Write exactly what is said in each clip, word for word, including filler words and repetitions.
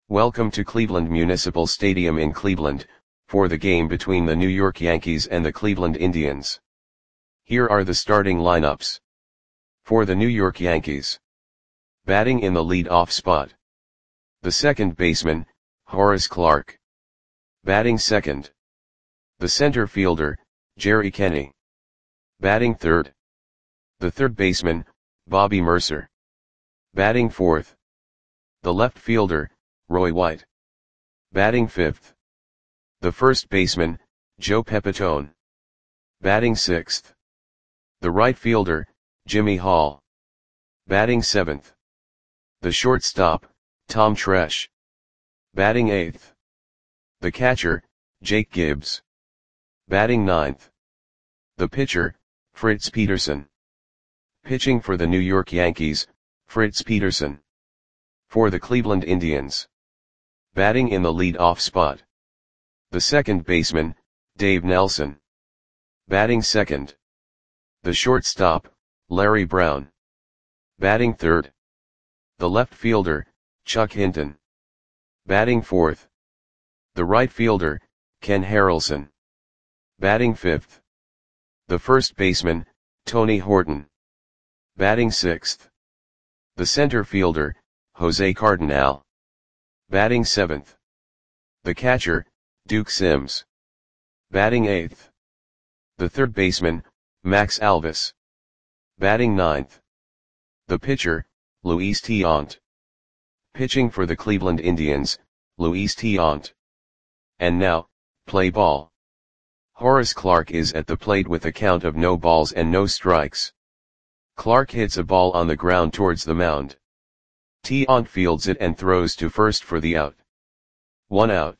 Welcome to Cleveland Municipal Stadium in Cleveland, for the game between the New York Yankees and the Cleveland Indians. Here are the starting lineups. For the New York Yankees. Batting in the lead-off spot. The second baseman, Horace Clarke. Batting second. The center fielder, Jerry Kenney. Batting third. The third baseman, Bobby Murcer. Batting fourth. The left fielder, Roy White. Batting fifth. The first baseman, Joe Pepitone. Batting sixth. The right fielder, Jimmy Hall. Batting seventh. The shortstop, Tom Tresh. Batting eighth. The catcher, Jake Gibbs. Batting ninth. The pitcher, Fritz Peterson. Pitching for the New York Yankees, Fritz Peterson. For the Cleveland Indians. Batting in the lead-off spot. The second baseman, Dave Nelson. Batting second. The shortstop, Larry Brown. Batting third. The left fielder, Chuck Hinton. Batting fourth. The right fielder, Ken Harrelson. Batting fifth. The first baseman, Tony Horton. Batting sixth. The center fielder, Jose Cardinal. Batting seventh. The catcher, Duke Sims. Batting eighth. The third baseman, Max Alvis. Batting ninth. The pitcher, Luis Tiant. Pitching for the Cleveland Indians, Luis Tiant. And now, play ball. Horace Clarke is at the plate with a count of no balls and no strikes. Clarke hits a ball on the ground towards the mound. Tiant fields it and throws to first for the out. One out.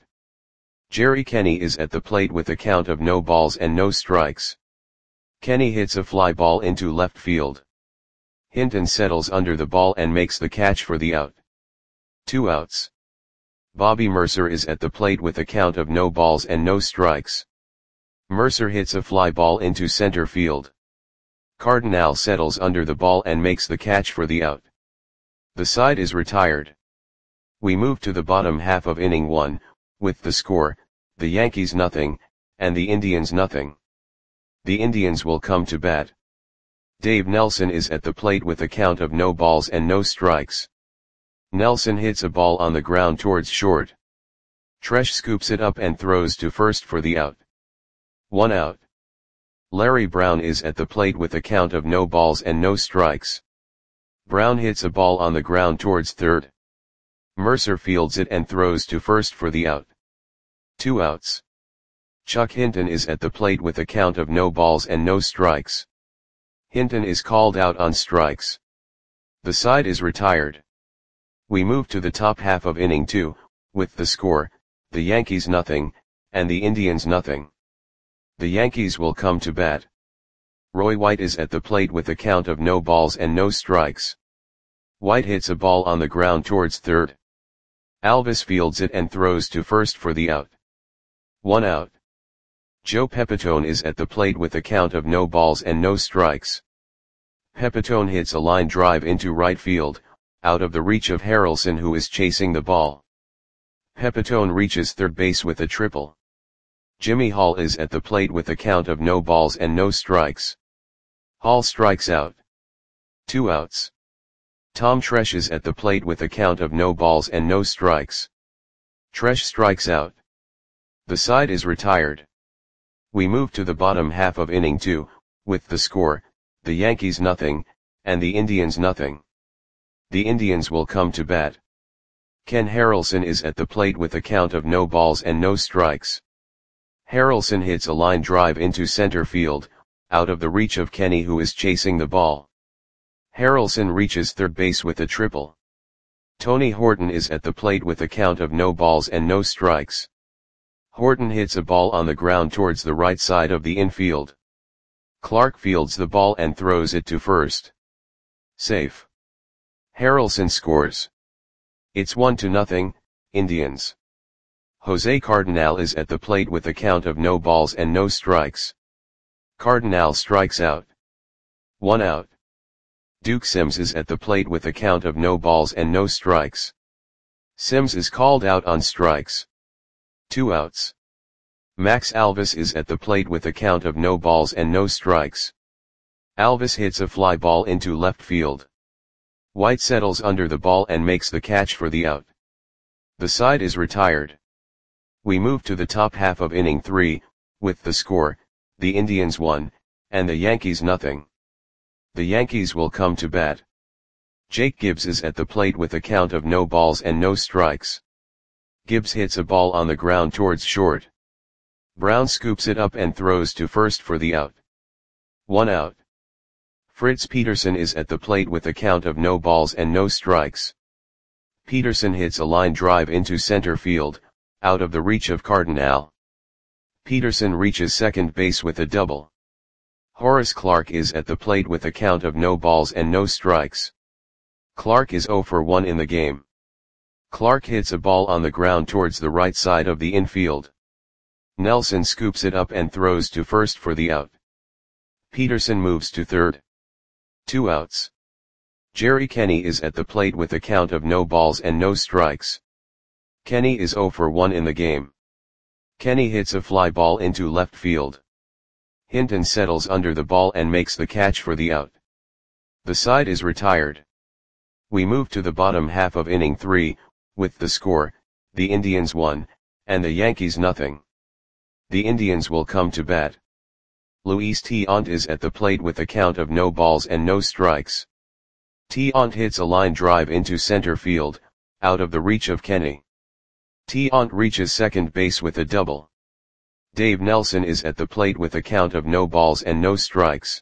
Jerry Kenney is at the plate with a count of no balls and no strikes. Kenney hits a fly ball into left field. Hinton settles under the ball and makes the catch for the out. Two outs. Bobby Murcer is at the plate with a count of no balls and no strikes. Murcer hits a fly ball into center field. Cardinal settles under the ball and makes the catch for the out. The side is retired. We move to the bottom half of inning one, with the score, the Yankees nothing, and the Indians nothing. The Indians will come to bat. Dave Nelson is at the plate with a count of no balls and no strikes. Nelson hits a ball on the ground towards short. Tresh scoops it up and throws to first for the out. One out. Larry Brown is at the plate with a count of no balls and no strikes. Brown hits a ball on the ground towards third. Murcer fields it and throws to first for the out. Two outs. Chuck Hinton is at the plate with a count of no balls and no strikes. Hinton is called out on strikes. The side is retired. We move to the top half of inning two, with the score, the Yankees nothing, and the Indians nothing. The Yankees will come to bat. Roy White is at the plate with a count of no balls and no strikes. White hits a ball on the ground towards third. Alvis fields it and throws to first for the out. One out. Joe Pepitone is at the plate with a count of no balls and no strikes. Pepitone hits a line drive into right field, out of the reach of Harrelson, who is chasing the ball. Pepitone reaches third base with a triple. Jimmy Hall is at the plate with a count of no balls and no strikes. Hall strikes out. Two outs. Tom Tresh is at the plate with a count of no balls and no strikes. Tresh strikes out. The side is retired. We move to the bottom half of inning two, with the score, the Yankees nothing, and the Indians nothing. The Indians will come to bat. Ken Harrelson is at the plate with a count of no balls and no strikes. Harrelson hits a line drive into center field, out of the reach of Kenney, who is chasing the ball. Harrelson reaches third base with a triple. Tony Horton is at the plate with a count of no balls and no strikes. Horton hits a ball on the ground towards the right side of the infield. Clarke fields the ball and throws it to first. Safe. Harrelson scores. It's one to nothing, Indians. Jose Cardinal is at the plate with a count of no balls and no strikes. Cardinal strikes out. One out. Duke Sims is at the plate with a count of no balls and no strikes. Sims is called out on strikes. Two outs. Max Alvis is at the plate with a count of no balls and no strikes. Alvis hits a fly ball into left field. White settles under the ball and makes the catch for the out. The side is retired. We move to the top half of inning three, with the score, the Indians one, and the Yankees nothing. The Yankees will come to bat. Jake Gibbs is at the plate with a count of no balls and no strikes. Gibbs hits a ball on the ground towards short. Brown scoops it up and throws to first for the out. One out. Fritz Peterson is at the plate with a count of no balls and no strikes. Peterson hits a line drive into center field, out of the reach of Cardinal. Peterson reaches second base with a double. Horace Clarke is at the plate with a count of no balls and no strikes. Clarke is oh for one in the game. Clarke hits a ball on the ground towards the right side of the infield. Nelson scoops it up and throws to first for the out. Peterson moves to third. Two outs. Jerry Kenny is at the plate with a count of no balls and no strikes. Kenny is oh for one in the game. Kenny hits a fly ball into left field. Hinton settles under the ball and makes the catch for the out. The side is retired. We move to the bottom half of inning three, with the score, the Indians one, and the Yankees nothing. The Indians will come to bat. Luis Tiant is at the plate with a count of no balls and no strikes. Tiant hits a line drive into center field, out of the reach of Kenny. Tiant reaches second base with a double. Dave Nelson is at the plate with a count of no balls and no strikes.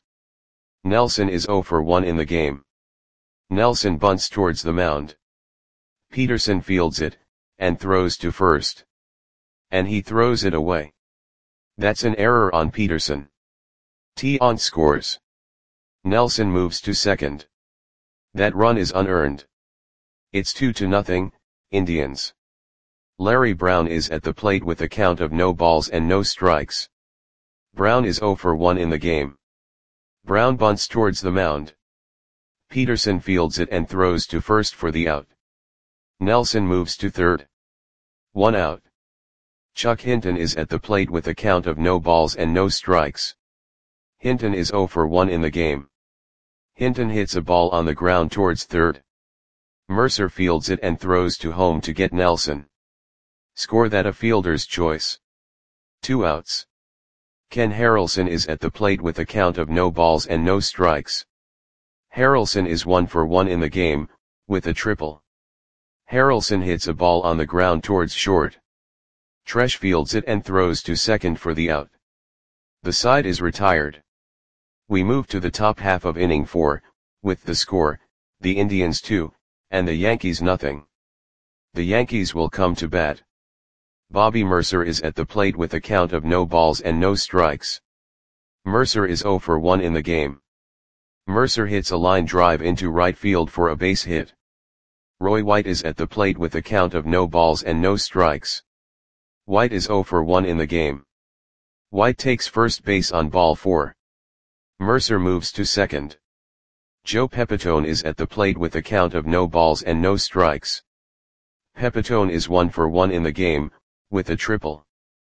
Nelson is oh for one in the game. Nelson bunts towards the mound. Peterson fields it, and throws to first. And he throws it away. That's an error on Peterson. Tiant scores. Nelson moves to second. That run is unearned. It's two to nothing, Indians. Larry Brown is at the plate with a count of no balls and no strikes. Brown is oh for one in the game. Brown bunts towards the mound. Peterson fields it and throws to first for the out. Nelson moves to third. One out. Chuck Hinton is at the plate with a count of no balls and no strikes. Hinton is oh for one in the game. Hinton hits a ball on the ground towards third. Mercer fields it and throws to home to get Nelson. Score that a fielder's choice. Two outs. Ken Harrelson is at the plate with a count of no balls and no strikes. Harrelson is one for one in the game, with a triple. Harrelson hits a ball on the ground towards short. Tresh fields it and throws to second for the out. The side is retired. We move to the top half of inning four, with the score, the Indians two, and the Yankees nothing. The Yankees will come to bat. Bobby Mercer is at the plate with a count of no balls and no strikes. Mercer is oh for one in the game. Mercer hits a line drive into right field for a base hit. Roy White is at the plate with a count of no balls and no strikes. White is oh for one in the game. White takes first base on ball four. Mercer moves to second. Joe Pepitone is at the plate with a count of no balls and no strikes. Pepitone is one for one in the game, with a triple.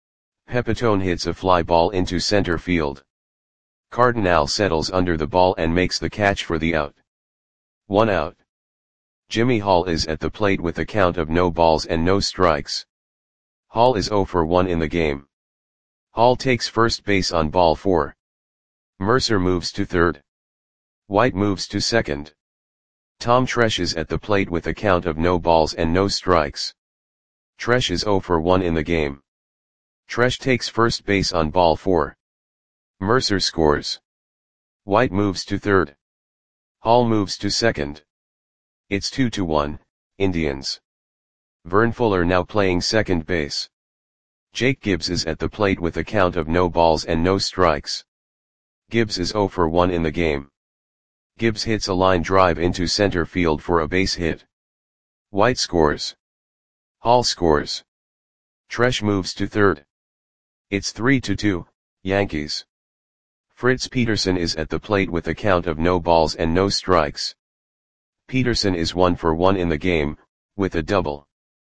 Pepitone hits a fly ball into center field. Cardinal settles under the ball and makes the catch for the out. One out. Jimmy Hall is at the plate with a count of no balls and no strikes. Hall is oh for one in the game. Hall takes first base on ball four. Mercer moves to third. White moves to second. Tom Tresh is at the plate with a count of no balls and no strikes. Tresh is oh for one in the game. Tresh takes first base on ball four. Mercer scores. White moves to third. Hall moves to second. It's two to one, Indians. Vern Fuller now playing second base. Jake Gibbs is at the plate with a count of no balls and no strikes. Gibbs is oh for one in the game. Gibbs hits a line drive into center field for a base hit. White scores. Hall scores. Tresh moves to third. It's three to two, Yankees. Fritz Peterson is at the plate with a count of no balls and no strikes. Peterson is one for one in the game, with a double.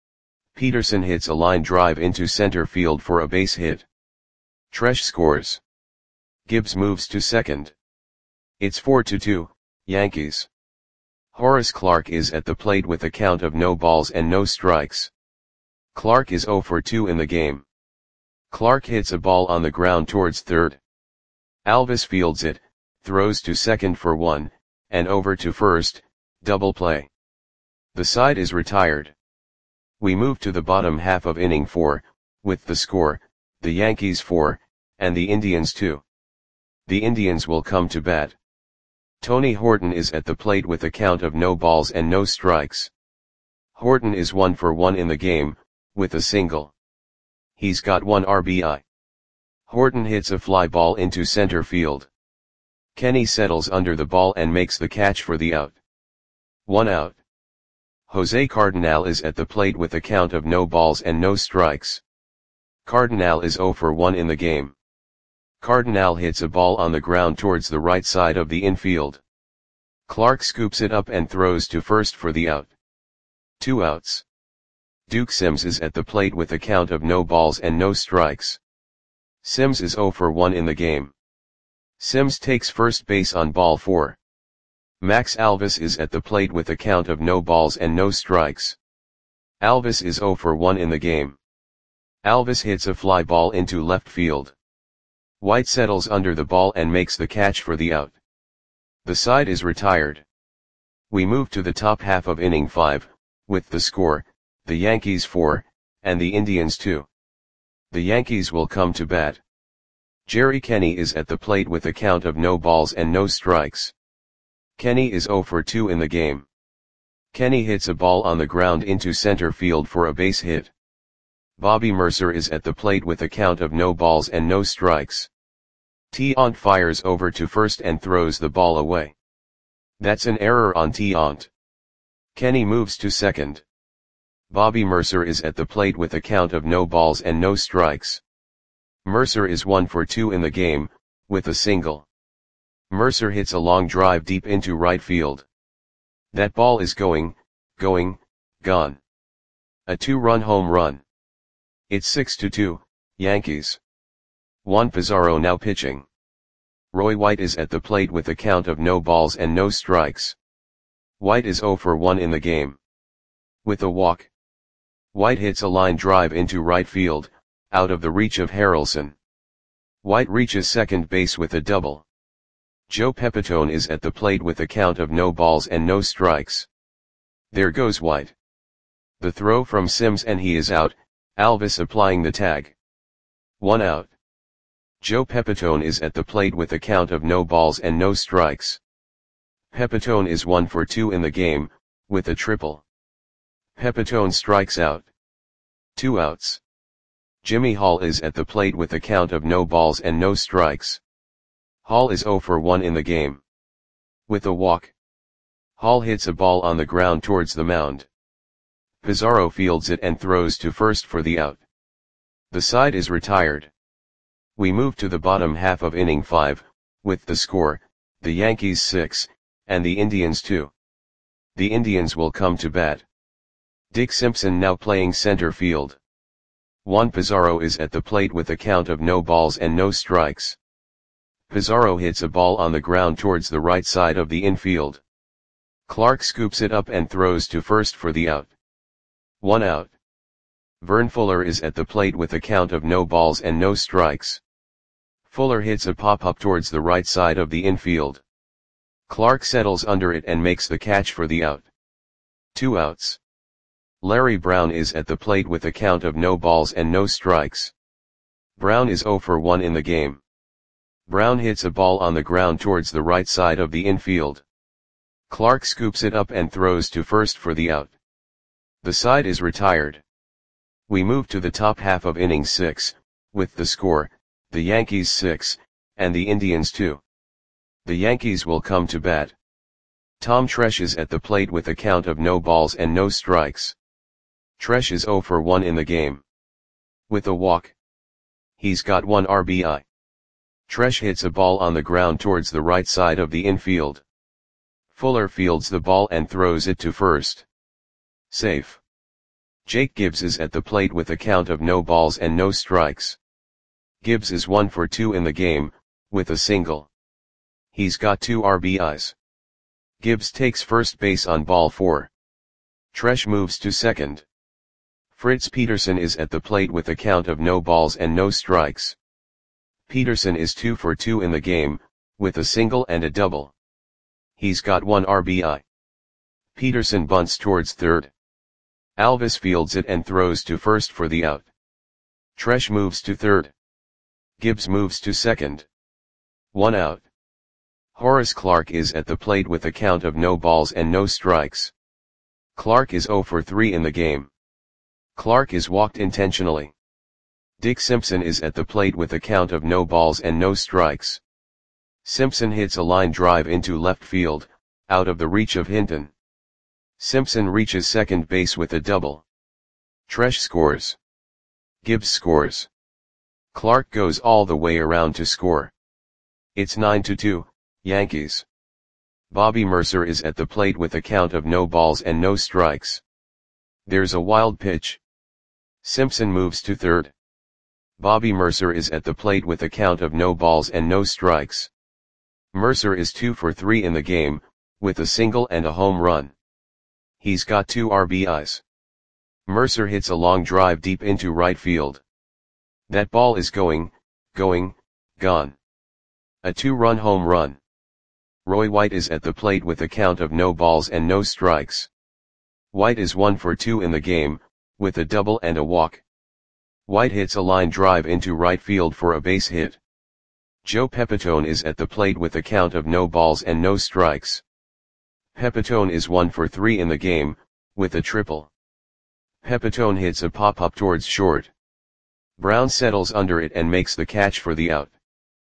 Peterson hits a line drive into center field for a base hit. Tresh scores. Gibbs moves to second. It's four to two, Yankees. Horace Clarke is at the plate with a count of no balls and no strikes. Clarke is oh for two in the game. Clarke hits a ball on the ground towards third. Alvis fields it, throws to second for one, and over to first, double play. The side is retired. We move to the bottom half of inning four, with the score, the Yankees four, and the Indians two. The Indians will come to bat. Tony Horton is at the plate with a count of no balls and no strikes. Horton is one for one in the game, with a single. He's got one R B I. Horton hits a fly ball into center field. Kenny settles under the ball and makes the catch for the out. One out. Jose Cardinal is at the plate with a count of no balls and no strikes. Cardinal is oh for one in the game. Cardinal hits a ball on the ground towards the right side of the infield. Clarke scoops it up and throws to first for the out. Two outs. Duke Sims is at the plate with a count of no balls and no strikes. Sims is oh for one in the game. Sims takes first base on ball four. Max Alvis is at the plate with a count of no balls and no strikes. Alvis is oh for one in the game. Alvis hits a fly ball into left field. White settles under the ball and makes the catch for the out. The side is retired. We move to the top half of inning five, with the score, the Yankees four, and the Indians two. The Yankees will come to bat. Jerry Kenny is at the plate with a count of no balls and no strikes. Kenny is oh for two in the game. Kenny hits a ball on the ground into center field for a base hit. Bobby Mercer is at the plate with a count of no balls and no strikes. Tiant fires over to first and throws the ball away. That's an error on Tiant. Kenny moves to second. Bobby Mercer is at the plate with a count of no balls and no strikes. Mercer is one for two in the game, with a single. Mercer hits a long drive deep into right field. That ball is going, going, gone. A two-run home run. It's six to two, Yankees. Juan Pizarro now pitching. Roy White is at the plate with a count of no balls and no strikes. White is oh for one in the game. With a walk. White hits a line drive into right field, out of the reach of Harrelson. White reaches second base with a double. Joe Pepitone is at the plate with a count of no balls and no strikes. There goes White. The throw from Sims and he is out, Alvis applying the tag. One out. Joe Pepitone is at the plate with a count of no balls and no strikes. Pepitone is one for two in the game, with a triple. Pepitone strikes out. Two outs. Jimmy Hall is at the plate with a count of no balls and no strikes. Hall is oh for one in the game. With a walk. Hall hits a ball on the ground towards the mound. Pizarro fields it and throws to first for the out. The side is retired. We move to the bottom half of inning five, with the score, the Yankees six, and the Indians two. The Indians will come to bat. Dick Simpson now playing center field. Juan Pizarro is at the plate with a count of no balls and no strikes. Pizarro hits a ball on the ground towards the right side of the infield. Clarke scoops it up and throws to first for the out. One out. Vern Fuller is at the plate with a count of no balls and no strikes. Fuller hits a pop-up towards the right side of the infield. Clarke settles under it and makes the catch for the out. Two outs. Larry Brown is at the plate with a count of no balls and no strikes. Brown is oh for one in the game. Brown hits a ball on the ground towards the right side of the infield. Clarke scoops it up and throws to first for the out. The side is retired. We move to the top half of inning six, with the score, the Yankees six, and the Indians two. The Yankees will come to bat. Tom Tresh is at the plate with a count of no balls and no strikes. Tresh is oh for one in the game. With a walk. He's got one R B I. Tresh hits a ball on the ground towards the right side of the infield. Fuller fields the ball and throws it to first. Safe. Jake Gibbs is at the plate with a count of no balls and no strikes. Gibbs is one for two in the game, with a single. He's got two R B Is. Gibbs takes first base on ball four. Tresh moves to second. Fritz Peterson is at the plate with a count of no balls and no strikes. Peterson is two for two in the game, with a single and a double. He's got one R B I. Peterson bunts towards third. Alvis fields it and throws to first for the out. Tresh moves to third. Gibbs moves to second. One out. Horace Clarke is at the plate with a count of no balls and no strikes. Clarke is zero for three in the game. Clarke is walked intentionally. Dick Simpson is at the plate with a count of no balls and no strikes. Simpson hits a line drive into left field, out of the reach of Hinton. Simpson reaches second base with a double. Tresh scores. Gibbs scores. Clarke goes all the way around to score. It's nine to two, Yankees. Bobby Mercer is at the plate with a count of no balls and no strikes. There's a wild pitch. Simpson moves to third. Bobby Mercer is at the plate with a count of no balls and no strikes. Mercer is two for three in the game, with a single and a home run. He's got two R B Is. Mercer hits a long drive deep into right field. That ball is going, going, gone. A two-run home run. Roy White is at the plate with a count of no balls and no strikes. White is one for two in the game, with a double and a walk. White hits a line drive into right field for a base hit. Joe Pepitone is at the plate with a count of no balls and no strikes. Pepitone is one for three in the game, with a triple. Pepitone hits a pop-up towards short. Brown settles under it and makes the catch for the out.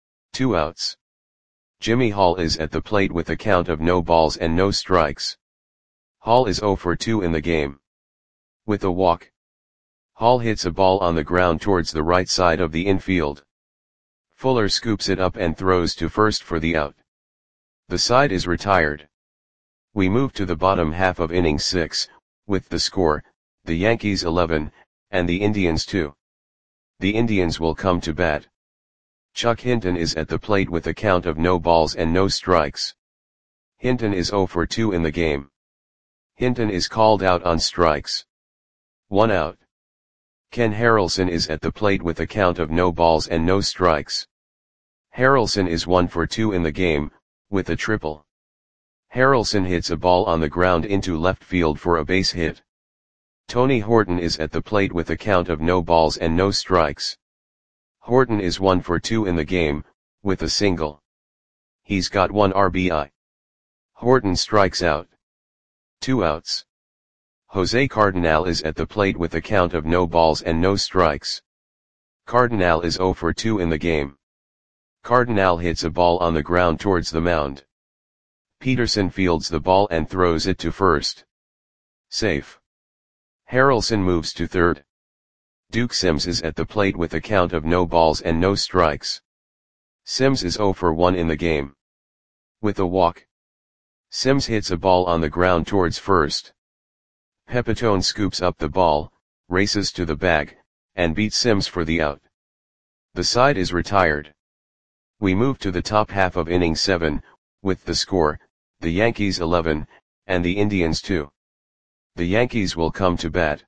Two outs. Jimmy Hall is at the plate with a count of no balls and no strikes. Hall is zero for two in the game. With a walk. Hall hits a ball on the ground towards the right side of the infield. Fuller scoops it up and throws to first for the out. The side is retired. We move to the bottom half of inning six, with the score, the Yankees eleven, and the Indians two. The Indians will come to bat. Chuck Hinton is at the plate with a count of no balls and no strikes. Hinton is zero for two in the game. Hinton is called out on strikes. One out. Ken Harrelson is at the plate with a count of no balls and no strikes. Harrelson is one for two in the game, with a triple. Harrelson hits a ball on the ground into left field for a base hit. Tony Horton is at the plate with a count of no balls and no strikes. Horton is one for two in the game, with a single. He's got one R B I. Horton strikes out. Two outs. Jose Cardinal is at the plate with a count of no balls and no strikes. Cardinal is zero for two in the game. Cardinal hits a ball on the ground towards the mound. Peterson fields the ball and throws it to first. Safe. Harrelson moves to third. Duke Sims is at the plate with a count of no balls and no strikes. Sims is zero for one in the game. With a walk. Sims hits a ball on the ground towards first. Pepitone scoops up the ball, races to the bag, and beats Sims for the out. The side is retired. We move to the top half of inning seven, with the score, the Yankees eleven, and the Indians two. The Yankees will come to bat.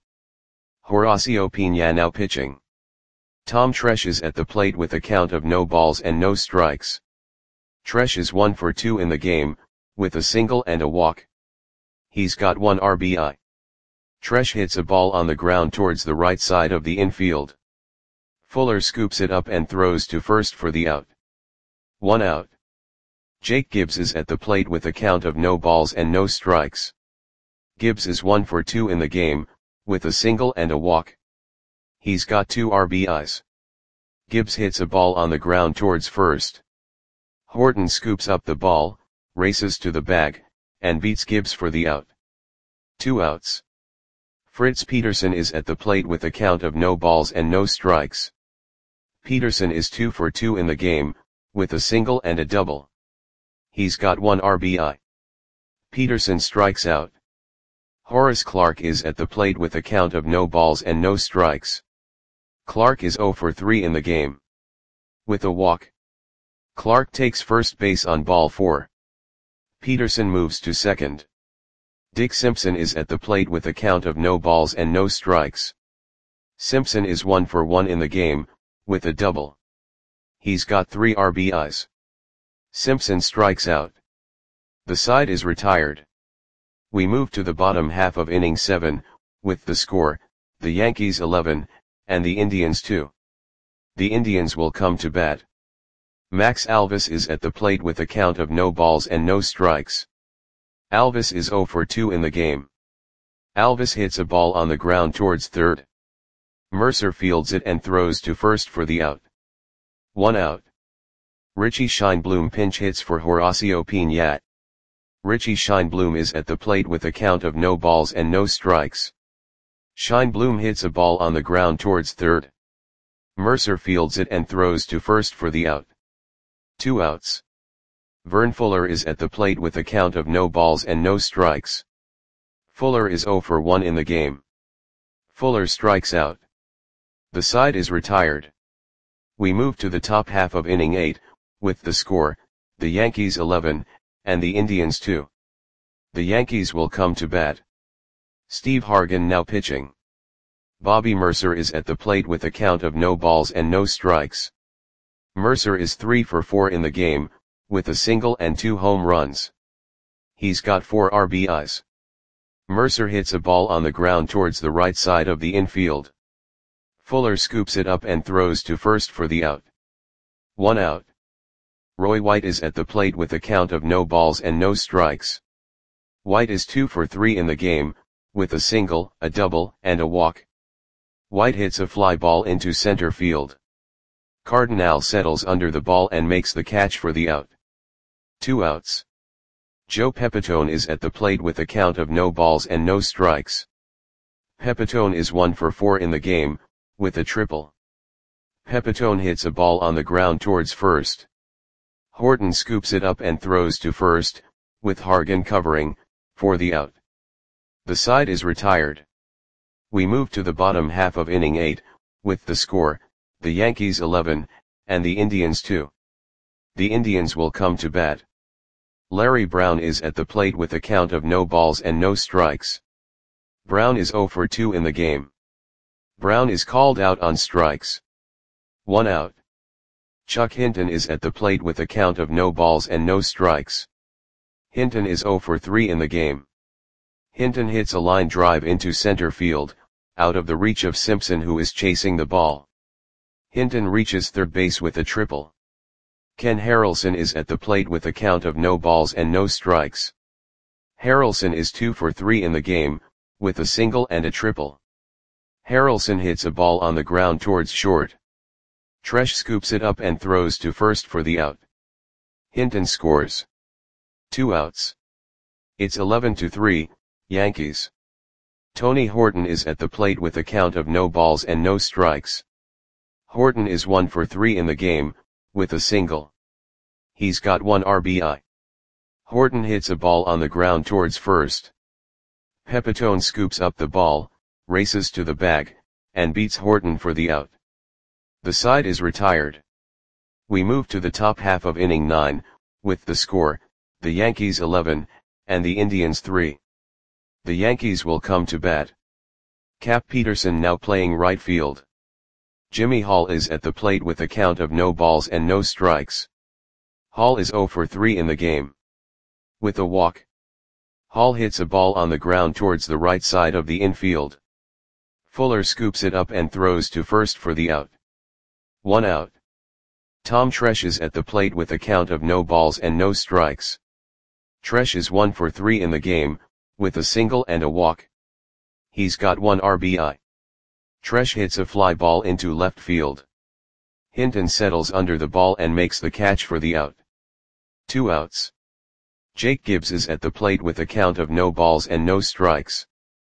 Horacio Piña now pitching. Tom Tresh is at the plate with a count of no balls and no strikes. Tresh is one for two in the game, with a single and a walk. He's got one R B I. Tresh hits a ball on the ground towards the right side of the infield. Fuller scoops it up and throws to first for the out. One out. Jake Gibbs is at the plate with a count of no balls and no strikes. Gibbs is one for two in the game, with a single and a walk. He's got two R B Is. Gibbs hits a ball on the ground towards first. Horton scoops up the ball, races to the bag, and beats Gibbs for the out. Two outs. Fritz Peterson is at the plate with a count of no balls and no strikes. Peterson is two for two in the game, with a single and a double. He's got one R B I. Peterson strikes out. Horace Clarke is at the plate with a count of no balls and no strikes. Clarke is zero for three in the game. With a walk, Clarke takes first base on ball four. Peterson moves to second. Dick Simpson is at the plate with a count of no balls and no strikes. Simpson is one for one in the game, with a double. He's got three R B Is. Simpson strikes out. The side is retired. We move to the bottom half of inning seven, with the score, the Yankees eleven, and the Indians two. The Indians will come to bat. Max Alvis is at the plate with a count of no balls and no strikes. Alvis is zero for two in the game. Alvis hits a ball on the ground towards third. Mercer fields it and throws to first for the out. One out. Richie Scheinblum pinch hits for Horacio Piñat. Richie Scheinblum is at the plate with a count of no balls and no strikes. Scheinblum hits a ball on the ground towards third. Mercer fields it and throws to first for the out. Two outs. Vern Fuller is at the plate with a count of no balls and no strikes. Fuller is zero for one in the game. Fuller strikes out. The side is retired. We move to the top half of inning eight, with the score, the Yankees eleven, and the Indians two. The Yankees will come to bat. Steve Hargan now pitching. Bobby Mercer is at the plate with a count of no balls and no strikes. Mercer is three for four in the game, with a single and two home runs. He's got four R B Is. Mercer hits a ball on the ground towards the right side of the infield. Fuller scoops it up and throws to first for the out. One out. Roy White is at the plate with a count of no balls and no strikes. White is two for three in the game, with a single, a double, and a walk. White hits a fly ball into center field. Cardinal settles under the ball and makes the catch for the out. Two outs. Joe Pepitone is at the plate with a count of no balls and no strikes. Pepitone is one for four in the game, with a triple. Pepitone hits a ball on the ground towards first. Horton scoops it up and throws to first, with Hargan covering, for the out. The side is retired. We move to the bottom half of inning eight, with the score, the Yankees eleven, and the Indians two. The Indians will come to bat. Larry Brown is at the plate with a count of no balls and no strikes. Brown is zero for two in the game. Brown is called out on strikes. One out. Chuck Hinton is at the plate with a count of no balls and no strikes. Hinton is zero for three in the game. Hinton hits a line drive into center field, out of the reach of Simpson, who is chasing the ball. Hinton reaches third base with a triple. Ken Harrelson is at the plate with a count of no balls and no strikes. Harrelson is two for three in the game, with a single and a triple. Harrelson hits a ball on the ground towards short. Tresh scoops it up and throws to first for the out. Hinton scores. Two outs. It's eleven to three, Yankees. Tony Horton is at the plate with a count of no balls and no strikes. Horton is one for three in the game, with a single. He's got one R B I. Horton hits a ball on the ground towards first. Pepitone scoops up the ball, races to the bag, and beats Horton for the out. The side is retired. We move to the top half of inning nine, with the score, the Yankees eleven, and the Indians three. The Yankees will come to bat. Cap Peterson now playing right field. Jimmy Hall is at the plate with a count of no balls and no strikes. Hall is zero for three in the game. With a walk, Hall hits a ball on the ground towards the right side of the infield. Fuller scoops it up and throws to first for the out. One out. Tom Tresh is at the plate with a count of no balls and no strikes. Tresh is one for three in the game, with a single and a walk. He's got one R B I. Tresh hits a fly ball into left field. Hinton settles under the ball and makes the catch for the out. Two outs. Jake Gibbs is at the plate with a count of no balls and no strikes.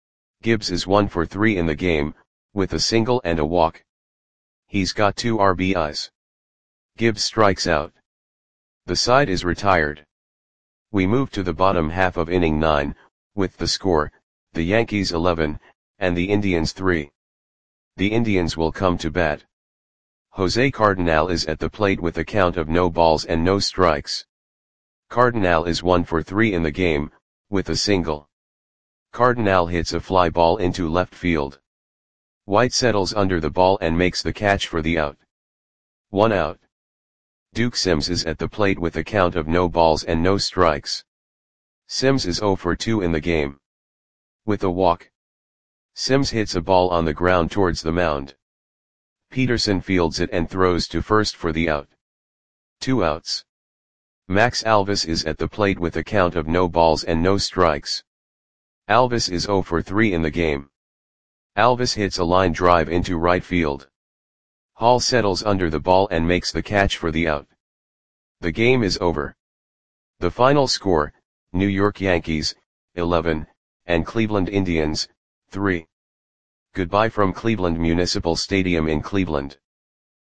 Gibbs is one for three in the game, with a single and a walk. He's got two R B Is. Gibbs strikes out. The side is retired. We move to the bottom half of inning nine, with the score, the Yankees eleven, and the Indians three. The Indians will come to bat. Jose Cardenal is at the plate with a count of no balls and no strikes. Cardenal is one for three in the game, with a single. Cardenal hits a fly ball into left field. White settles under the ball and makes the catch for the out. One out. Duke Sims is at the plate with a count of no balls and no strikes. Sims is zero for two in the game. With a walk. Sims hits a ball on the ground towards the mound. Peterson fields it and throws to first for the out. Two outs. Max Alvis is at the plate with a count of no balls and no strikes. Alvis is zero for three in the game. Alvis hits a line drive into right field. Hall settles under the ball and makes the catch for the out. The game is over. The final score, New York Yankees, eleven, and Cleveland Indians, three. Goodbye from Cleveland Municipal Stadium in Cleveland.